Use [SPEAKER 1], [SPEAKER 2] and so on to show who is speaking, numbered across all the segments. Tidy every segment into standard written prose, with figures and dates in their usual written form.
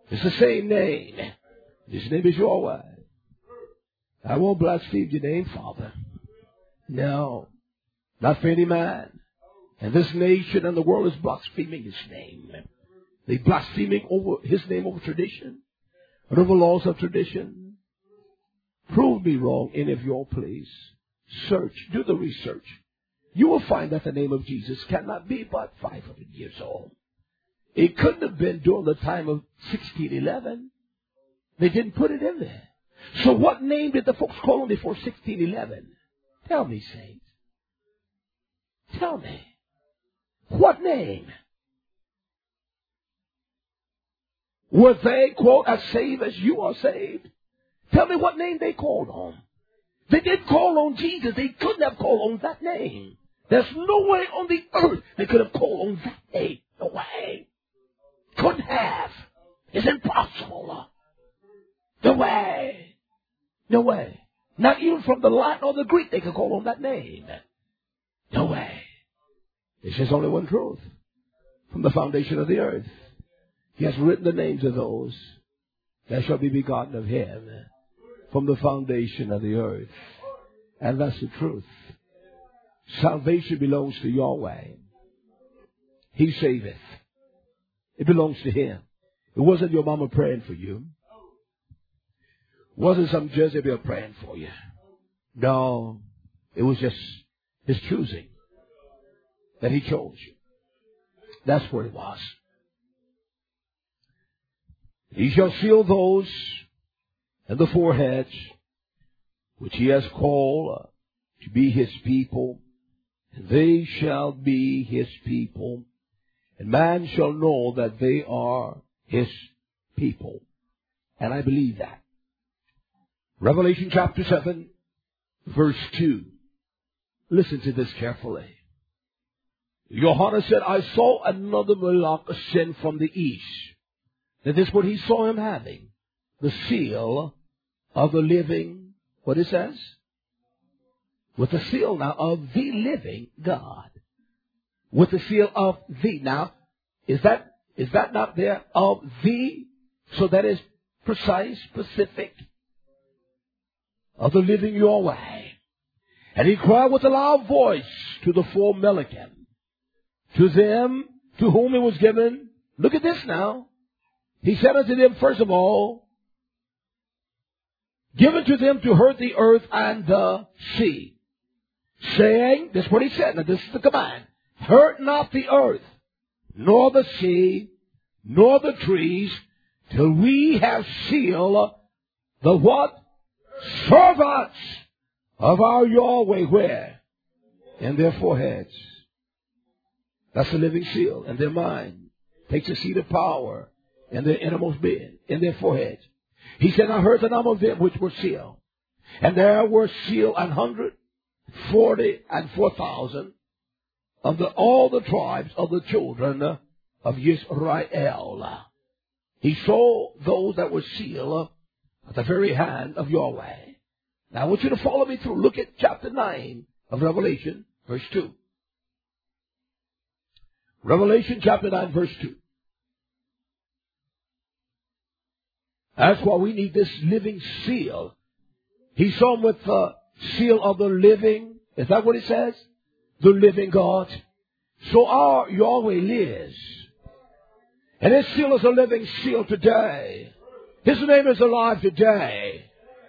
[SPEAKER 1] It's the same name. His name is Yahweh. I won't blaspheme your name, Father. No, not for any man. And this nation and the world is blaspheming His name. They blaspheming over His name over tradition and over laws of tradition. Prove me wrong, any of y'all, please. Search, do the research. You will find that the name of Jesus cannot be but 500 years old. It couldn't have been during the time of 1611. They didn't put it in there. So what name did the folks call him before 1611? Tell me, saints. Tell me. What name? Were they, quote, as saved as you are saved? Tell me what name they called on. They did call on Jesus. They couldn't have called on that name. There's no way on the earth they could have called on that name. No way. Couldn't have. It's impossible. No way. No way. Not even from the Latin or the Greek they could call on that name. No way. There's just only one truth. From the foundation of the earth, He has written the names of those that shall be begotten of Him from the foundation of the earth. And that's the truth. Salvation belongs to Yahweh. He saveth. It belongs to Him. It wasn't your mama praying for you. It wasn't some Jezebel praying for you. No, it was just His choosing that He chose you. That's what it was. He shall seal those in the foreheads which He has called to be His people, and they shall be His people, and man shall know that they are His people. And I believe that. Revelation chapter 7, verse 2. Listen to this carefully. Johannes said, I saw another Malach ascend from the east. Now this is what he saw him having. The seal of the living, what it says? With the seal now of the living God. With the seal of the. Now, is that not there? Of the. So that is precise, specific. Of the living Yahweh. And he cried with a loud voice to the four Melachim. To them to whom it was given. Look at this now. He said unto them, first of all, given to them to hurt the earth and the sea. Saying, this is what he said. Now this is the command. Hurt not the earth, nor the sea, nor the trees, till we have sealed the what? Servants of our Yahweh. Where? In their foreheads. That's the living seal in their mind. Takes a seat of power in their innermost being, in their foreheads. He said, I heard the number of them which were sealed. And there were sealed 144,000 of all the tribes of the children of Israel. He saw those that were sealed at the very hand of Yahweh. Now I want you to follow me through. Look at chapter 9 of Revelation, verse 2. Revelation chapter 9, verse 2. That's why we need this living seal. He saw him with the seal of the living. Is that what it says? The living God. So our Yahweh lives. And His seal is a living seal today. His name is alive today.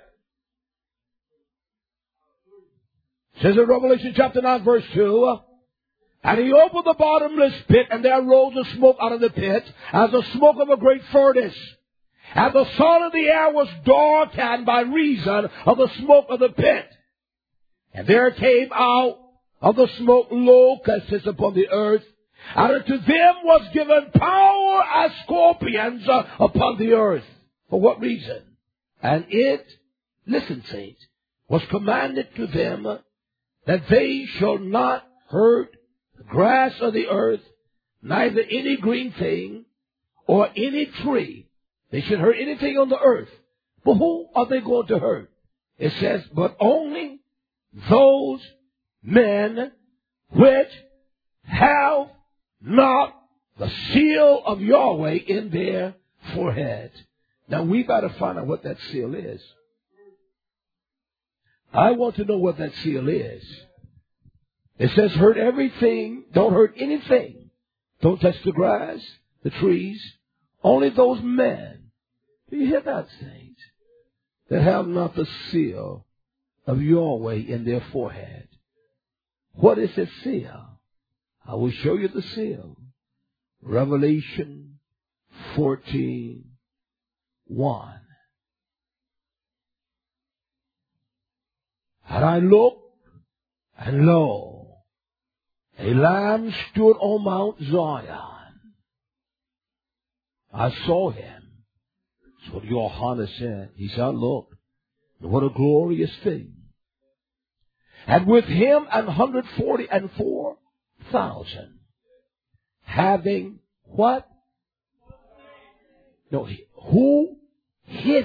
[SPEAKER 1] It says in Revelation chapter 9 verse 2, and He opened the bottomless pit, and there rose a smoke out of the pit, as the smoke of a great furnace. And the sun of the air was darkened by reason of the smoke of the pit. And there came out of the smoke locusts upon the earth, and unto them was given power as scorpions upon the earth. For what reason? And it, listen saints, was commanded to them that they shall not hurt the grass of the earth, neither any green thing, or any tree. They should hurt anything on the earth. But who are they going to hurt? It says, but only those men which have not the seal of Yahweh in their forehead. Now we got to find out what that seal is. I want to know what that seal is. It says hurt everything, don't hurt anything. Don't touch the grass, the trees, only those men. Do you hear that, saints? That have not the seal of Yahweh in their forehead. What is this seal? I will show you the seal. Revelation 14:1. And I looked, and lo, a Lamb stood on Mount Zion. I saw him. That's what Johannes said. He said, look, what a glorious thing. And with him 144,000, having what? No, who? His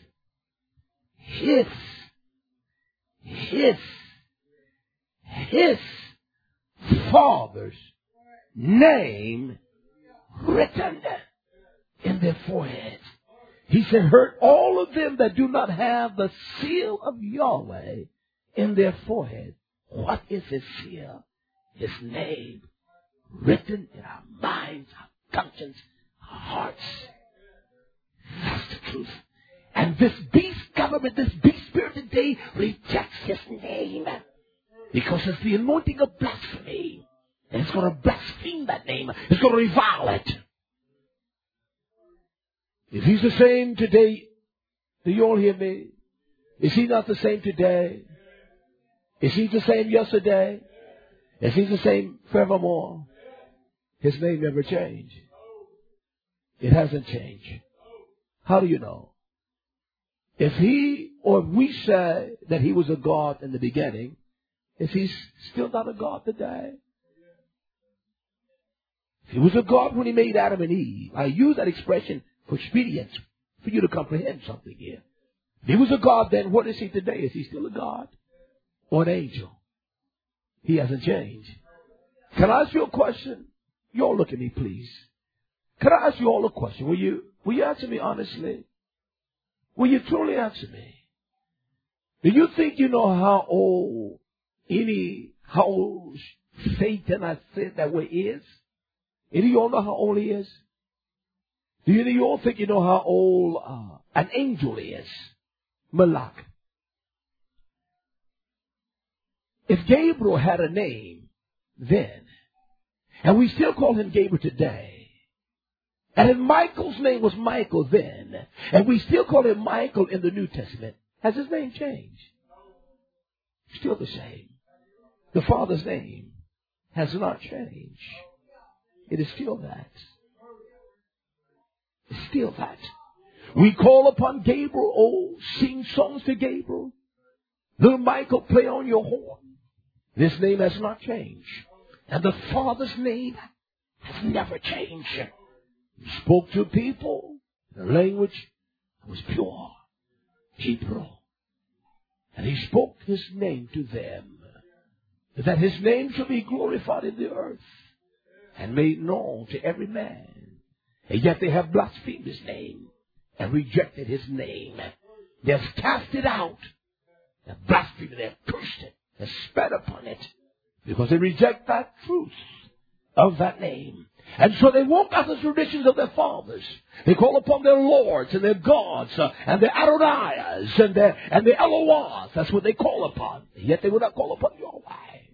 [SPEAKER 1] Father's name written in their foreheads. He said, hurt all of them that do not have the seal of Yahweh in their forehead. What is his seal? His name written in our minds, our conscience, our hearts. That's the truth. And this beast government, this beast spirit today rejects his name because it's the anointing of blasphemy. And it's going to blaspheme that name. It's going to revile it. If he's the same today, do you all hear me? Is he not the same today? Is he the same yesterday? Is he the same forevermore? His name never changed. It hasn't changed. How do you know? If he or if we say that he was a God in the beginning, is he still not a God today? If he was a God when he made Adam and Eve, I use that expression for expedience, for you to comprehend something here. If he was a God then, what is he today? Is he still a God or an angel? He hasn't changed. Can I ask you a question? You all look at me, please. Can I ask you all a question? Will you answer me honestly? Will you truly answer me? Do you think you know how old Satan, I said that way, is? Any of you all know how old he is? Do any of you all think you know how old an angel is? Malak. If Gabriel had a name then, and we still call him Gabriel today, and if Michael's name was Michael then, and we still call him Michael in the New Testament, has his name changed? Still the same. The Father's name has not changed. It is still that. It's still that. We call upon Gabriel, sing songs to Gabriel. Little Michael, play on your horn. This name has not changed. And the Father's name has never changed. He spoke to people in a language that was pure, Hebrew. And he spoke his name to them, that his name should be glorified in the earth and made known to every man. And yet they have blasphemed his name and rejected his name. They have cast it out. They have blasphemed it. They have cursed it. They have spat upon it because they reject that truth of that name. And so they walk out the traditions of their fathers. They call upon their lords and their gods and their Adonais and their Elohas. That's what they call upon. Yet they will not call upon Yahweh.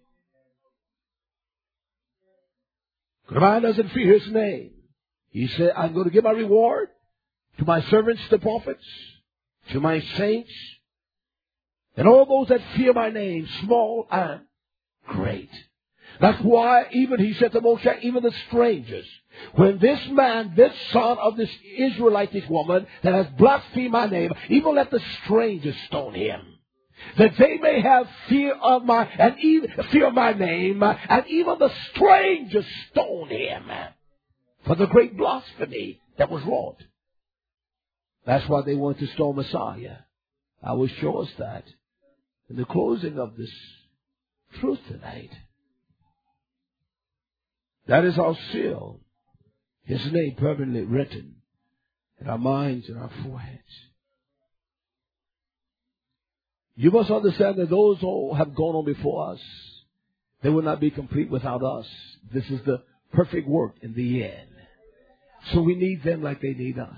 [SPEAKER 1] The man doesn't fear his name. He said, I'm going to give my reward to my servants, the prophets, to my saints, and all those that fear my name, small and great. That's why even he said to Moshe, even the strangers, when this man, this son of this Israelite, this woman that has blasphemed my name, even let the strangers stone him, that they may have fear of my name, and even the strangers stone him for the great blasphemy that was wrought. That's why they want to stone Messiah. I will show us that in the closing of this truth tonight. That is our seal. His name permanently written. in our minds and our foreheads. You must understand that those who have gone on before us, they will not be complete without us. This is the perfect work in the end. So we need them like they need us.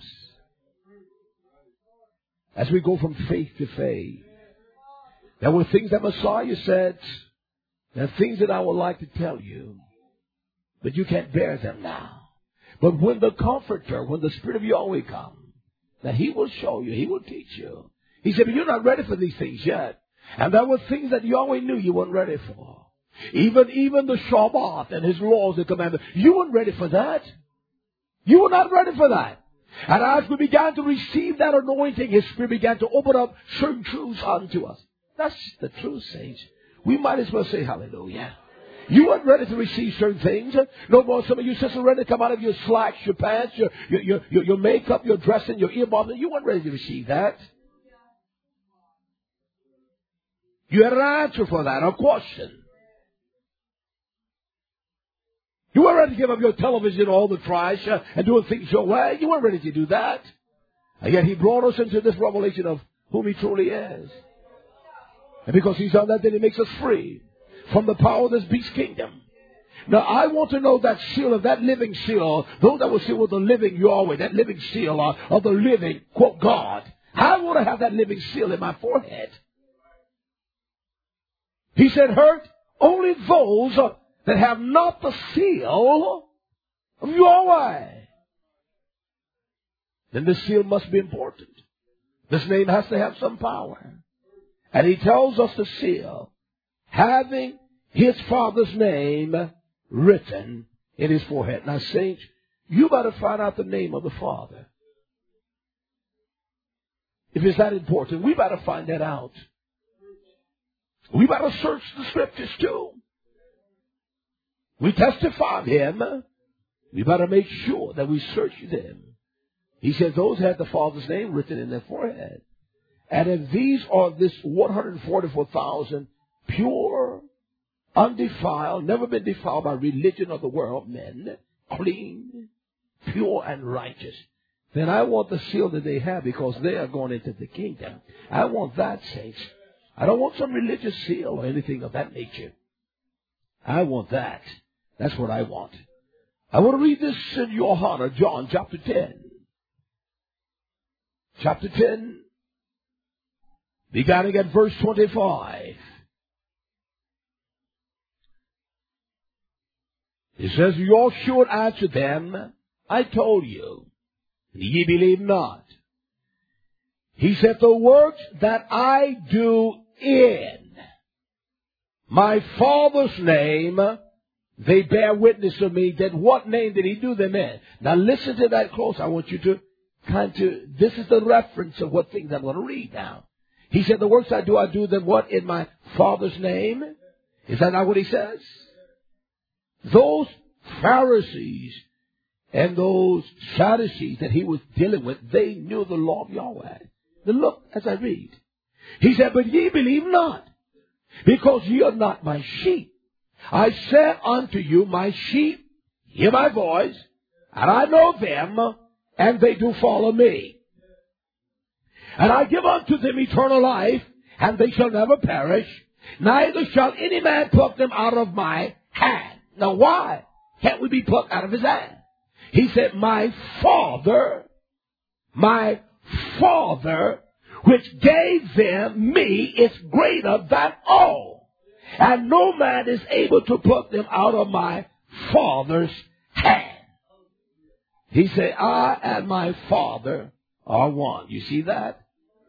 [SPEAKER 1] As we go from faith to faith, there were things that Messiah said. There are things that I would like to tell you, but you can't bear them now. But when the Comforter, when the Spirit of Yahweh comes, that He will show you, He will teach you. He said, but you're not ready for these things yet. And there were things that Yahweh knew you weren't ready for. Even the Shabbat and His laws and commandments. You weren't ready for that. You were not ready for that. And as we began to receive that anointing, His Spirit began to open up certain truths unto us. That's the truth, saints. We might as well say hallelujah. You weren't ready to receive certain things. No more. Some of you sisters ready to come out of your slacks, your pants, your makeup, your dressing, your earbuds. You weren't ready to receive that. You had an answer for that, a question. You weren't ready to give up your television, all the trash, and doing things your way. You weren't ready to do that. And yet He brought us into this revelation of whom He truly is. And because He's done that, then He makes us free from the power of this beast kingdom. Now, I want to know that seal of that living seal, those that were sealed with the living Yahweh, that living seal of the living, quote, God. I want to have that living seal in my forehead. He said, hurt only those that have not the seal of Yahweh. Then the seal must be important. This name has to have some power. And He tells us the seal, having His Father's name written in His forehead. Now, saints, you got to find out the name of the Father. If it's that important, we got to find that out. We better search the Scriptures too. We testify of Him. We better make sure that we search them. He says those had the Father's name written in their forehead. And if these are this 144,000 pure, undefiled, never been defiled by religion of the world, men, clean, pure, and righteous, then I want the seal that they have because they are going into the kingdom. I want that, saints. I don't want some religious seal or anything of that nature. I want that. That's what I want. I want to read this in your honor, John chapter 10. Chapter 10, beginning at verse 25. It says, Yahshua answered them, I told you, and ye believe not. He said, the works that I do in my Father's name, they bear witness of me. That what name did He do them in? Now listen to that close. I want you to this is the reference of what things I'm going to read now. He said, the works I do them what? In my Father's name? Is that not what He says? Those Pharisees and those Sadducees that He was dealing with, they knew the law of Yahweh. Now look as I read. He said, but ye believe not, because ye are not my sheep. I said unto you, my sheep hear my voice, and I know them, and they do follow me. And I give unto them eternal life, and they shall never perish, neither shall any man pluck them out of my hand. Now why can't we be plucked out of His hand? He said, my Father, which gave them me, is greater than all. And no man is able to pluck them out of my Father's hand. He said, I and my Father are one. You see that?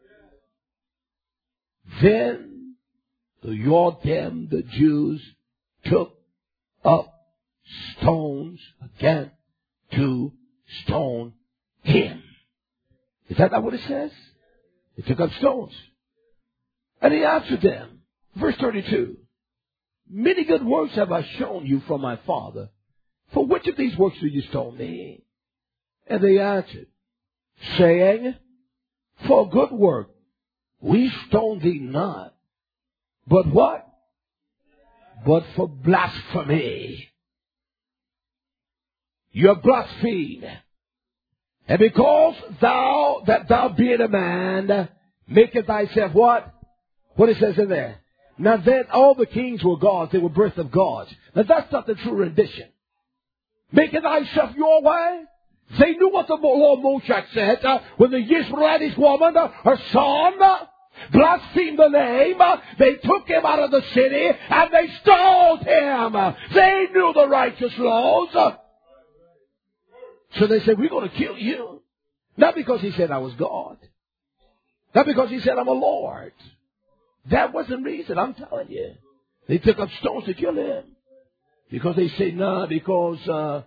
[SPEAKER 1] Then the Jews took up stones again to stone Him. Is that not what it says? They took up stones. And He answered them, verse 32, many good works have I shown you from my Father. For which of these works do you stone me? And they answered, saying, for good work we stone thee not. But what? But for blasphemy. You have blasphemed. And because thou being a man, maketh thyself what? What it says in there. Now then, all the kings were gods. They were birth of gods. Now that's not the true rendition. Making thyself your way. They knew what the Lord Moshe said when the Israelite woman, her son, blasphemed the name. They took him out of the city and they stoned him. They knew the righteous laws. So they said, we're going to kill you. Not because he said I was God. Not because he said I'm a Lord. That wasn't reason, I'm telling you. They took up stones to kill him. Because they say, nah, because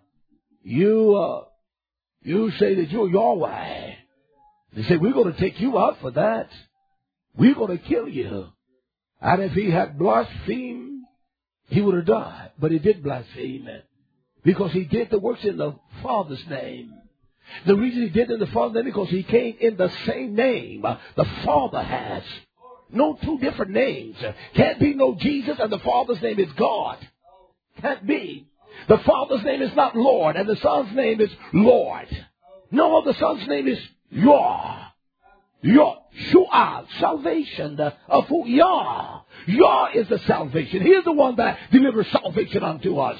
[SPEAKER 1] you say that you're Yahweh. They say, we're going to take you out for that. We're going to kill you. And if he had blasphemed, he would have died. But he did blaspheme. Because he did the works in the Father's name. The reason he did it in the Father's name because he came in the same name the Father has. No two different names. Can't be no Jesus and the Father's name is God. Can't be. The Father's name is not Lord and the Son's name is Lord. No, the Son's name is Yah. Yahshua, salvation of who? Yah. Yah is the salvation. He is the one that delivers salvation unto us.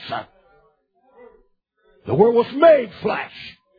[SPEAKER 1] The Word was made flesh.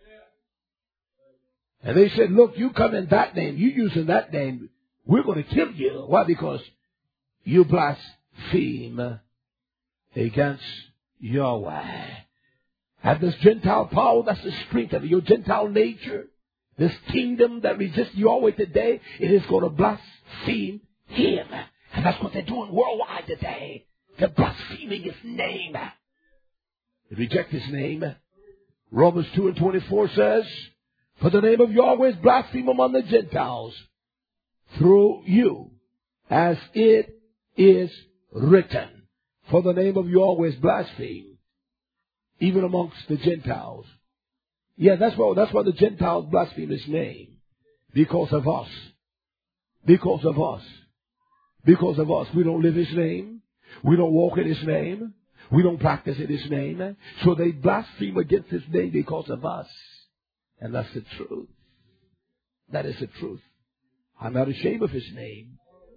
[SPEAKER 1] And they said, look, you come in that name, you using that name, we're going to kill you. Why? Because you blaspheme against Yahweh. And this Gentile power, that's the strength of it. Your Gentile nature, this kingdom that resists Yahweh today, it is going to blaspheme Him. And that's what they're doing worldwide today. They're blaspheming His name. They reject His name. Romans 2:24 says, for the name of Yahweh is blasphemed among the Gentiles through you, as it is written. For the name of Yahweh is blasphemed, even amongst the Gentiles. Yeah, that's why the Gentiles blaspheme His name. Because of us. Because of us. Because of us. We don't live His name. We don't walk in His name. We don't practice in His name. So they blaspheme against His name because of us. And that's the truth. That is the truth. I'm not ashamed of His name.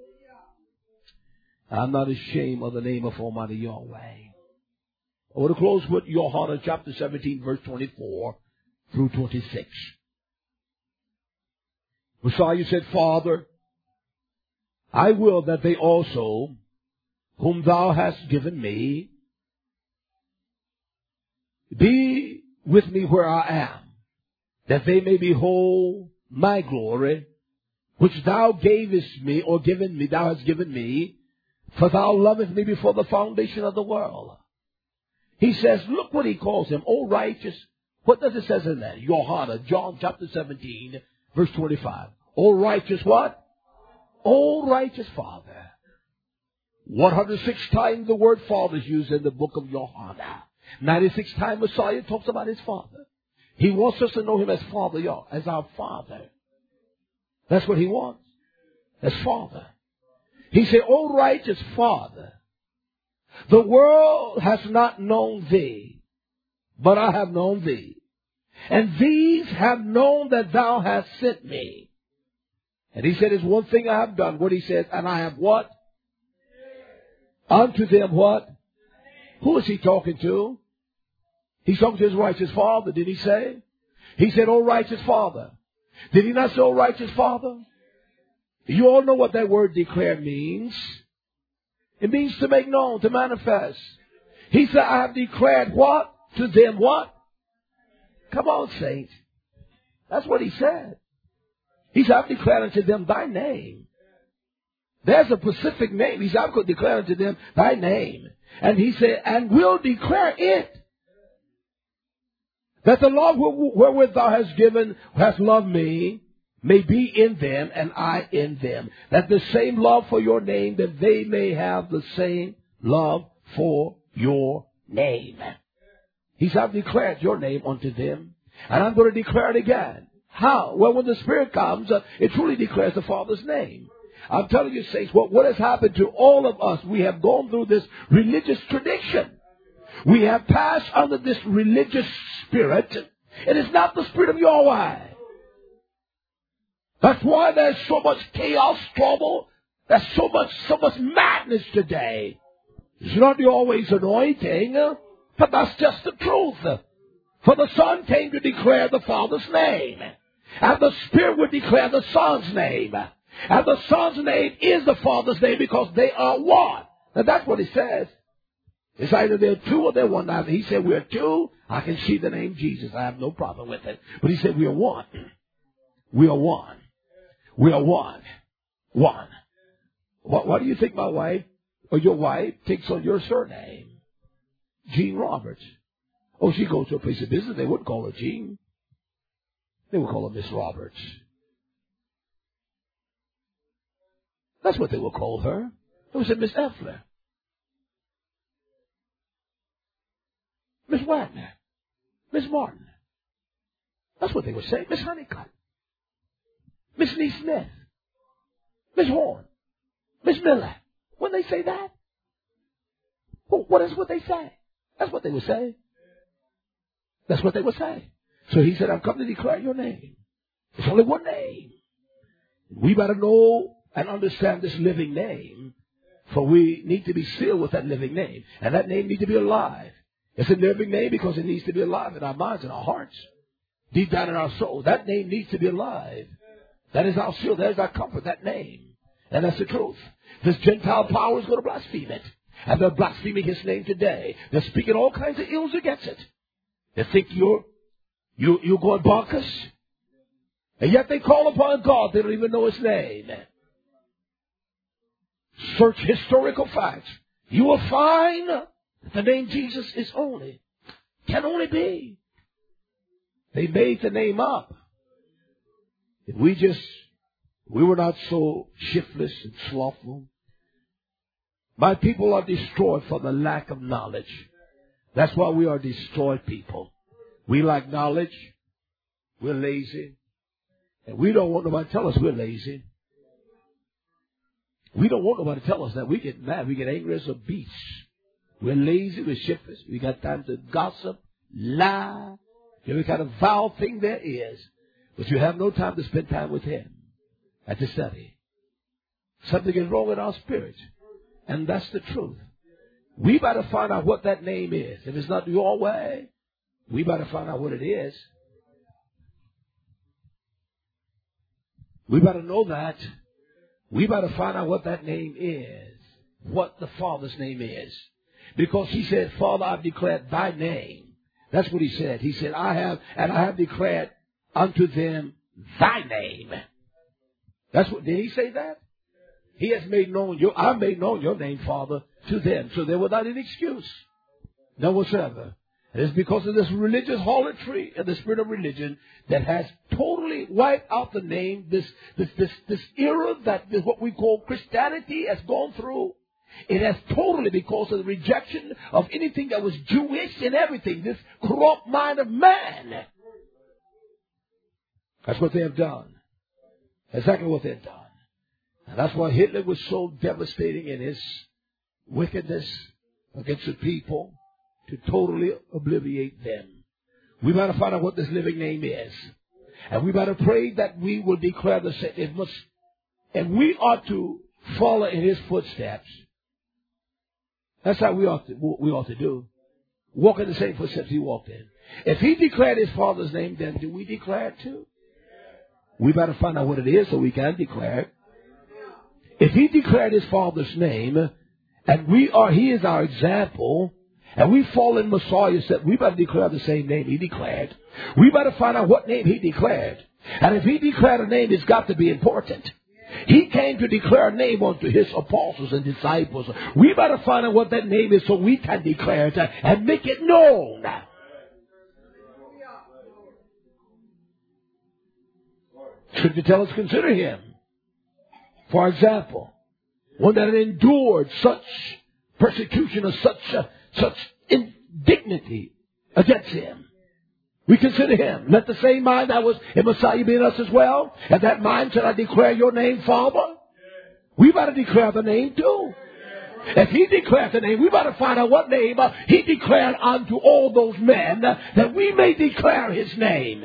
[SPEAKER 1] I'm not ashamed of the name of Almighty Yahweh. I want to close with Johanna chapter 17, verse 24 through 26. Messiah said, Father, I will that they also, whom thou hast given me, be with me where I am, that they may behold my glory, which thou gavest me, or given me, thou hast given me, for thou lovest me before the foundation of the world. He says, look what he calls him, O righteous. What does it say in that? Johanna, John chapter 17, verse 25. O righteous what? O righteous Father. 106 times the word Father is used in the book of Johanna. 96 times Messiah talks about His Father. He wants us to know Him as Father, as our Father. That's what He wants. As Father. He said, O righteous Father, the world has not known Thee, but I have known Thee. And these have known that Thou hast sent me. And He said, there's one thing I have done. What He said, and I have what? Unto them what? Who is He talking to? He's talking to His righteous Father, did He say? He said, O righteous Father. Did He not say, O righteous Father? You all know what that word declare means. It means to make known, to manifest. He said, I have declared what? To them what? Come on, saints. That's what He said. He said, I've declared unto them Thy name. There's a specific name. He said, I've declared unto them Thy name. And He said, and will declare it. That the love wherewith Thou hast loved me, may be in them and I in them. That the same love for your name, that they may have the same love for your name. He said, I've declared your name unto them. And I'm going to declare it again. How? Well, when the Spirit comes, it truly declares the Father's name. I'm telling you, saints, what has happened to all of us, we have gone through this religious tradition. We have passed under this religious spirit. It is not the Spirit of Yahweh. That's why there's so much chaos, trouble. There's so much madness today. It's not Yahweh's anointing, but that's just the truth. For the Son came to declare the Father's name. And the Spirit would declare the Son's name. And the Son's name is the Father's name because they are one. And that's what he says. It's either they're two or they're one. Now, he said we're two. I can see the name Jesus. I have no problem with it. But he said we are one. We are one. We are one. One. What do you think my wife or your wife takes on your surname? Jean Roberts. Oh, she goes to a place of business. They wouldn't call her Jean. They would call her Miss Roberts. That's what they would call her. They would say Miss Effler. Miss Wagner. Miss Martin. That's what they would say. Miss Honeycutt. Miss Nee Smith. Miss Horn. Miss Miller. Wouldn't they say that? Well, what is what they say? That's what they would say. That's what they would say. So he said, I've come to declare your name. There's only one name. We better know and understand this living name, for we need to be sealed with that living name. And that name needs to be alive. It's a living name because it needs to be alive in our minds and our hearts. Deep down in our soul. That name needs to be alive. That is our seal. That is our comfort, that name. And that's the truth. This Gentile power is going to blaspheme it. And they're blaspheming his name today. They're speaking all kinds of ills against it. They think you're going bonkers. And yet they call upon God. They don't even know his name. Search historical facts. You will find that the name Jesus is can only be. They made the name up. If we were not so shiftless and slothful. My people are destroyed for the lack of knowledge. That's why we are destroyed people. We lack knowledge. We're lazy. And we don't want nobody to tell us we're lazy. We don't want nobody to tell us that. We get mad. We get angry as a beast. We're lazy. We're shiftless. We got time to gossip, lie, every kind of vile thing there is. But you have no time to spend time with him and to study. Something is wrong with our spirit. And that's the truth. We better find out what that name is. If it's not your way, we better find out what it is. We better know that. We better find out what that name is. What the Father's name is. Because he said, Father, I've declared thy name. That's what he said. He said, I have declared unto them thy name. That's what, did he say that? He has made known I've made known your name, Father, to them. So there was not an excuse. No whatsoever. And it's because of this religious harlotry and the spirit of religion that has totally wiped out the name, this era that is what we call Christianity has gone through. It has totally, because of the rejection of anything that was Jewish and everything, this corrupt mind of man. That's what they have done. Exactly what they've done. And that's why Hitler was so devastating in his wickedness against the people, to totally obliviate them. We better find out what this living name is. And we better pray that we will declare the same. And we ought to follow in his footsteps. That's how we ought to do. Walk in the same footsteps he walked in. If he declared his Father's name, then do we declare it too? We better find out what it is so we can declare it. If he declared his Father's name, and he is our example, and we fall in Messiah's step, we better declare the same name he declared. We better find out what name he declared. And if he declared a name, it's got to be important. He came to declare a name unto his apostles and disciples. We better find out what that name is so we can declare it and make it known. Scripture tells us, consider him. For example, one that endured such persecution or such indignity against him. We consider him. Let the same mind that was in Messiah be in us as well. And that mind, shall I declare your name, Father? We better declare the name too. If he declared the name, we better find out what name he declared unto all those men that we may declare his name.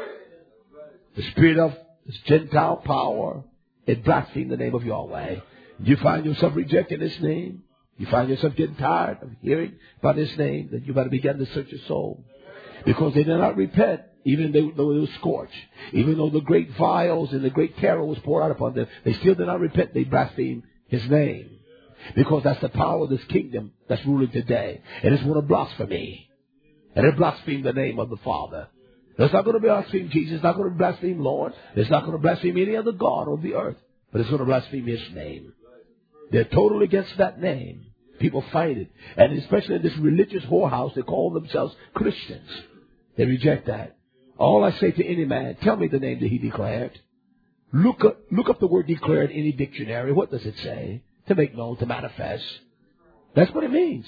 [SPEAKER 1] The spirit of this Gentile power, it blasphemed the name of Yahweh. You find yourself rejecting his name. You find yourself getting tired of hearing about his name. Then you better begin to search your soul. Because they did not repent, even though they were scorched. Even though the great vials and the great terror was poured out upon them, they still did not repent. They blasphemed his name. Because that's the power of this kingdom that's ruling today. And it's one of blasphemy. And it blasphemed the name of the Father. It's not going to blaspheme Jesus. It's not going to blaspheme Lord. It's not going to blaspheme any other God on the earth. But it's going to blaspheme his name. They're totally against that name. People fight it. And especially in this religious whorehouse, they call themselves Christians. They reject that. All I say to any man, tell me the name that he declared. Look up the word declared in any dictionary. What does it say? To make known, to manifest. That's what it means.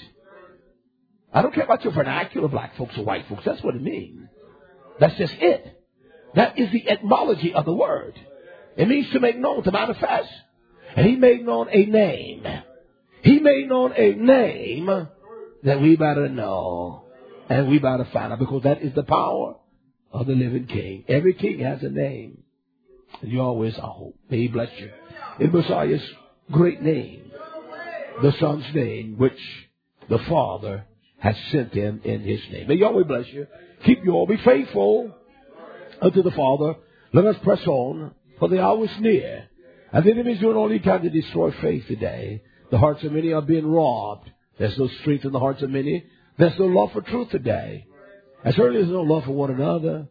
[SPEAKER 1] I don't care about your vernacular, black folks or white folks. That's what it means. That's just it. That is the etymology of the word. It means to make known, to manifest. And he made known a name. He made known a name that we better know. And we better find out, because that is the power of the living king. Every king has a name. And you always are hope. May he bless you. In Messiah's great name, the Son's name, which the Father has sent him in his name. May Yahweh bless you. Keep you all. Be faithful unto the Father. Let us press on, for the hour is near. And the enemy is doing all he can to destroy faith today. The hearts of many are being robbed. There's no strength in the hearts of many. There's no love for truth today. As certainly there's no love for one another.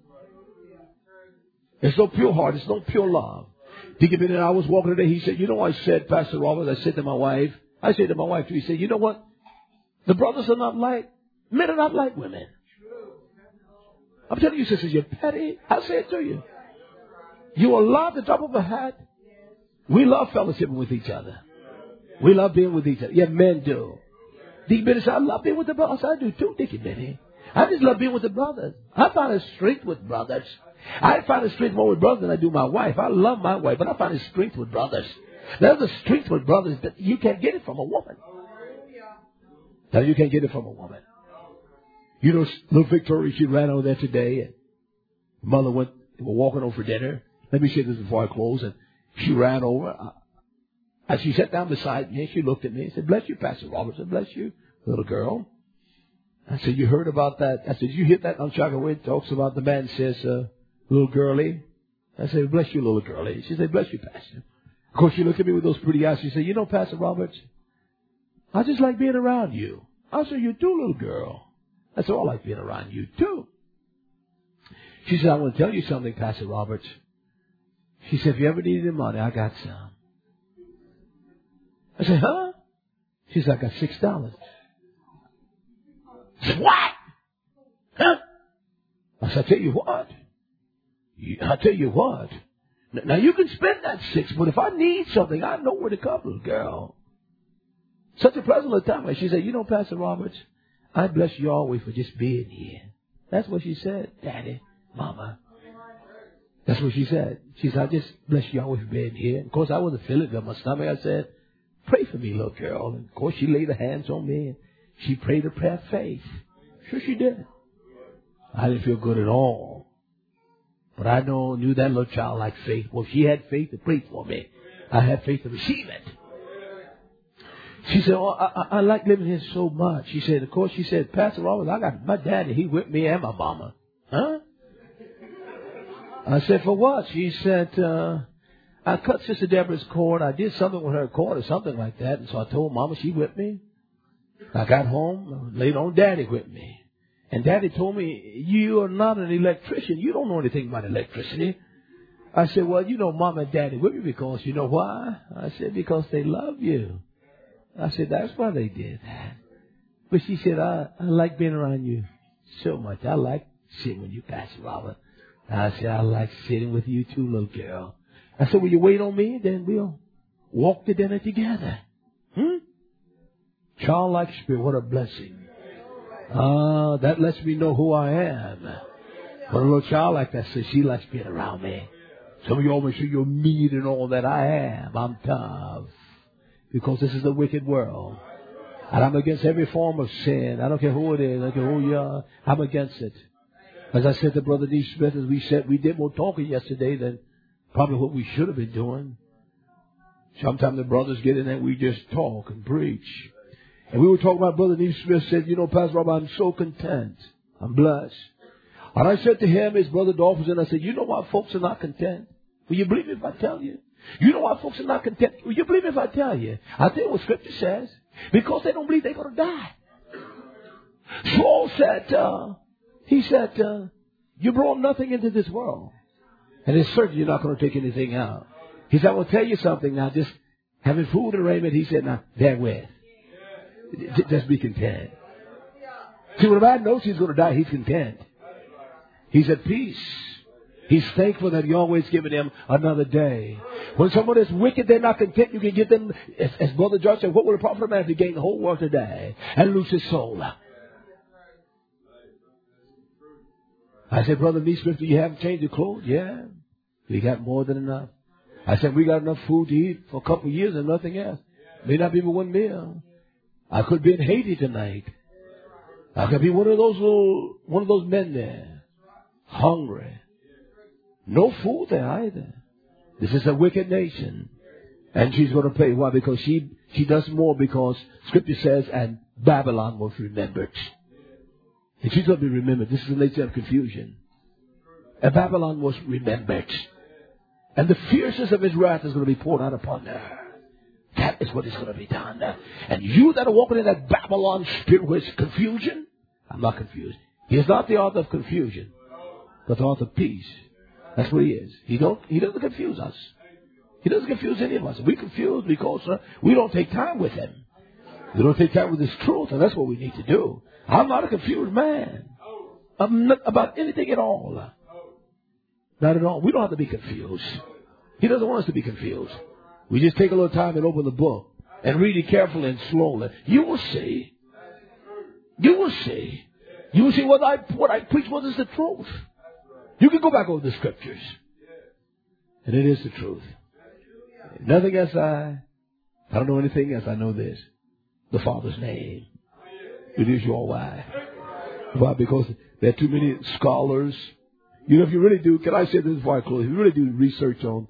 [SPEAKER 1] There's no pure heart. There's no pure love. Deacon Bennett, I was walking today. He said, you know, I said, Pastor Robert, I said to my wife, too, he said, you know what? The brothers are not like, men are not like women. I'm telling you, sisters, you're petty. I say it to you. You are allowed the top of a hat. We love fellowship with each other. We love being with each other. Yeah, men do. Deacon Bennett said, I love being with the brothers. I do too, Deacon Bennett. I just love being with the brothers. I find a strength with brothers. I find a strength more with brothers than I do my wife. I love my wife, but I find a strength with brothers. There's a strength with brothers that you can't get it from a woman. Now, you can't get it from a woman. You know, little Victoria, she ran over there today, and mother were walking over for dinner. Let me say this before I close. And she ran over. And she sat down beside me, and she looked at me and said, bless you, Pastor Robert. I said, bless you, little girl. I said, you heard about that? I said, you hear that on Chicago? It talks about the man says, little girlie. I said, bless you, little girlie. She said, bless you, Pastor. Of course, she looked at me with those pretty eyes. She said, you know, Pastor Roberts, I just like being around you. I said, you do, little girl. I said, I like being around you, too. She said, I want to tell you something, Pastor Roberts. She said, if you ever need any money, I got some. I said, huh? She said, I got $6. I said, what? Huh? I said, I tell you what. Now, you can spend that $6, but if I need something, I know where to come, little girl. Such a pleasant little time. She said, you know, Pastor Roberts, I bless you always for just being here. That's what she said, Daddy, Mama. That's what she said. She said, I just bless you always for being here. Of course, I wasn't feeling good in my stomach. I said, pray for me, little girl. And of course, she laid her hands on me, and she prayed a prayer of faith. Sure she did. I didn't feel good at all. But I knew that little child like faith. Well, she had faith to pray for me. I had faith to receive it. She said, oh, I like living here so much. She said, of course, she said, Pastor Robert, I got my daddy. He with me and my mama. Huh? I said, for what? She said, I cut Sister Deborah's cord. I did something with her cord or something like that. And so I told Mama she with me. I got home, laid on Daddy with me. And Daddy told me, you are not an electrician. You don't know anything about electricity. I said, well, you know, Mama and Daddy with me because you know why? I said, because they love you. I said, that's why they did that. But she said, I like being around you so much. I like sitting with you, Pastor Robert. I said, I like sitting with you too, little girl. I said, will you wait on me? Then we'll walk to dinner together. Childlike spirit, what a blessing. That lets me know who I am. When a little child like that says, she likes being around me. Some of you always say you're mean and all that. I am. I'm tough. Because this is a wicked world. And I'm against every form of sin. I don't care who it is. I don't care who you are. I'm against it. As I said to Brother D. Smith, as we said, we did more talking yesterday than probably what we should have been doing. Sometimes the brothers get in there, we just talk and preach. And we were talking about Brother D. Smith said, you know, Pastor Rob, I'm so content. I'm blessed. And I said to him, his brother Dolphins, and I said, you know why folks are not content? Will you believe me if I tell you? You know why folks are not content? Will you believe me if I tell you? I'll tell you what Scripture says. Because they don't believe they're going to die. Saul said, he said, you brought nothing into this world. And it's certain you're not going to take anything out. He said, I will tell you something now. Just having food and raiment, he said, now, therewith. Just be content. See, when a man knows he's going to die, he's content. He's at peace. He's thankful that He always given him another day. When someone is wicked, they're not content. You can get them, as Brother George said, what would it profit a man if he gain the whole world today and lose his soul? I said, Brother Neesmith, do you have changed your clothes? Yeah. We got more than enough. I said, we got enough food to eat for a couple of years and nothing else. May not be but one meal. I could be in Haiti tonight. I could be one of those men there. Hungry. No food there either. This is a wicked nation. And she's going to pay. Why? Because she does more because Scripture says, and Babylon was remembered. And she's going to be remembered. This is a nation of confusion. And Babylon was remembered. And the fierceness of His wrath is going to be poured out upon her. That is what is going to be done. And you that are walking in that Babylon spirit with confusion, I'm not confused. He is not the author of confusion, but the author of peace. That's what He is. He doesn't confuse us. He doesn't confuse any of us. We confuse because we don't take time with Him. We don't take time with His truth, and that's what we need to do. I'm not a confused man. I'm not about anything at all. Not at all. We don't have to be confused. He doesn't want us to be confused. We just take a little time and open the book and read it carefully and slowly. You will see. You will see. You will see what I preach, what is the truth. You can go back over the Scriptures. And it is the truth. Nothing else I don't know anything else. I know this. The Father's name. It is your why. Why? Because there are too many scholars. You know, if you really do, can I say this before I close? If you really do research on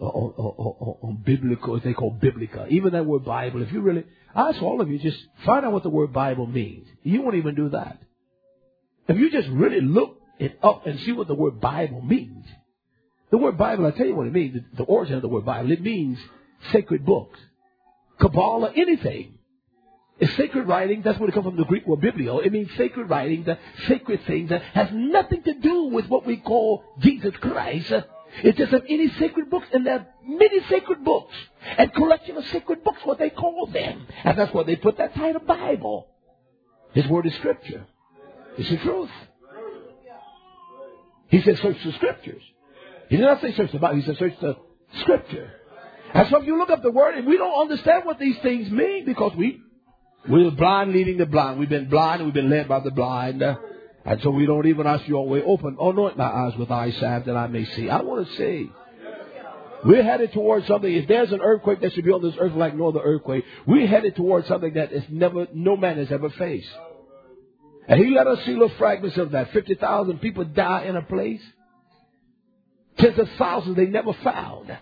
[SPEAKER 1] biblical, they call biblica, even that word Bible, if you really, I ask all of you, just find out what the word Bible means. You won't even do that. If you just really look it up and see what the word Bible means. The word Bible, I'll tell you what it means. The origin of the word Bible, it means sacred books. Kabbalah, anything. It's sacred writing. That's where it comes from, the Greek word biblio. It means sacred writing, the sacred things that has nothing to do with what we call Jesus Christ. It's just of any sacred books, and there are many sacred books and collection of sacred books, what they call them. And that's why they put that title Bible. His word is Scripture. It's the truth. He said search the Scriptures. He did not say search the Bible. He said search the Scripture. And so if you look up the word, and we don't understand what these things mean because we're blind leading the blind. We've been blind and we've been led by the blind. And so we don't even ask your way open. Anoint my eyes with eye salve that I may see. I want to see. We're headed towards something. If there's an earthquake that should be on this earth like no other earthquake, we're headed towards something that is no man has ever faced. And He let us see little fragments of that. 50,000 people die in a place. Tens of thousands they never found.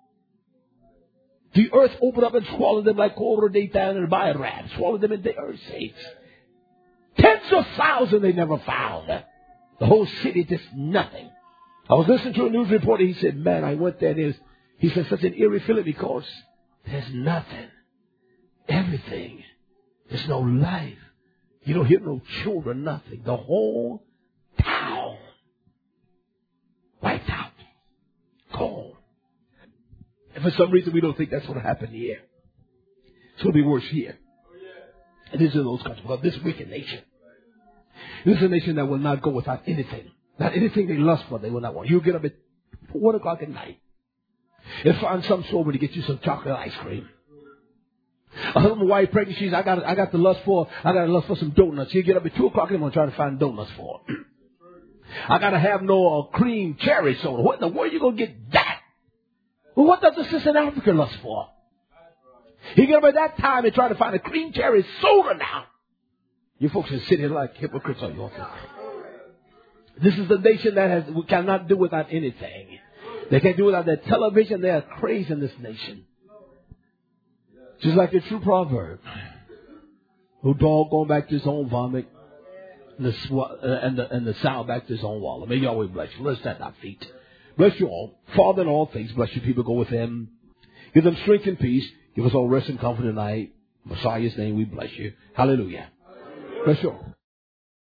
[SPEAKER 1] The earth opened up and swallowed them like Korah, Dathan, and Abiram. Swallowed them in the earth sakes. Tens of thousands they never found. The whole city, just nothing. I was listening to a news reporter. He said, man, I went there. He said, such an eerie feeling because there's nothing. Everything. There's no life. You don't hear no children, nothing. The whole town wiped out. Gone. And for some reason we don't think that's going to happen here. It's going to be worse here. And this is those countries. Well, this wicked nation. This is a nation that will not go without anything. Not anything they lust for, they will not want. You get up at 1 o'clock at night and find some sober to get you some chocolate ice cream. A wife pregnant, she's I got the lust for some donuts. You get up at 2 o'clock in the morning trying to find donuts for her. I gotta have no cream cherry soda. Where are you gonna get that? Well, what does the sister in Africa lust for? He get up at that time and try to find a cream cherry soda now. You folks are sitting like hypocrites on your feet. This is the nation that we cannot do without anything. They can't do without their television. They are crazy in this nation. Just like the true proverb. No dog going back to his own vomit. And the sow back to his own wallet. May Yahweh bless you. Let's stand our feet. Bless you all. Father, in all things, bless you people. Go with him. Give them strength and peace. Give us all rest and comfort tonight. In Messiah's name, we bless you. Hallelujah. Bless you all.